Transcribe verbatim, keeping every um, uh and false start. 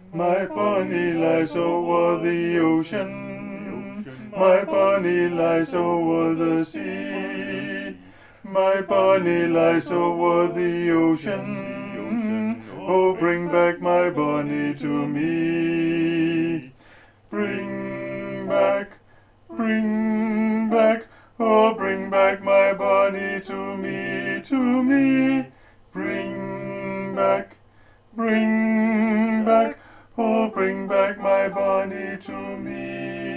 My bunny lies over the ocean. My bunny lies over the sea. My bunny lies over the ocean. Oh, bring back my bunny to me. Bring back, bring back, oh, bring back my bunny to me, to me. Bring back, bring back, oh, bring back my bunny to me.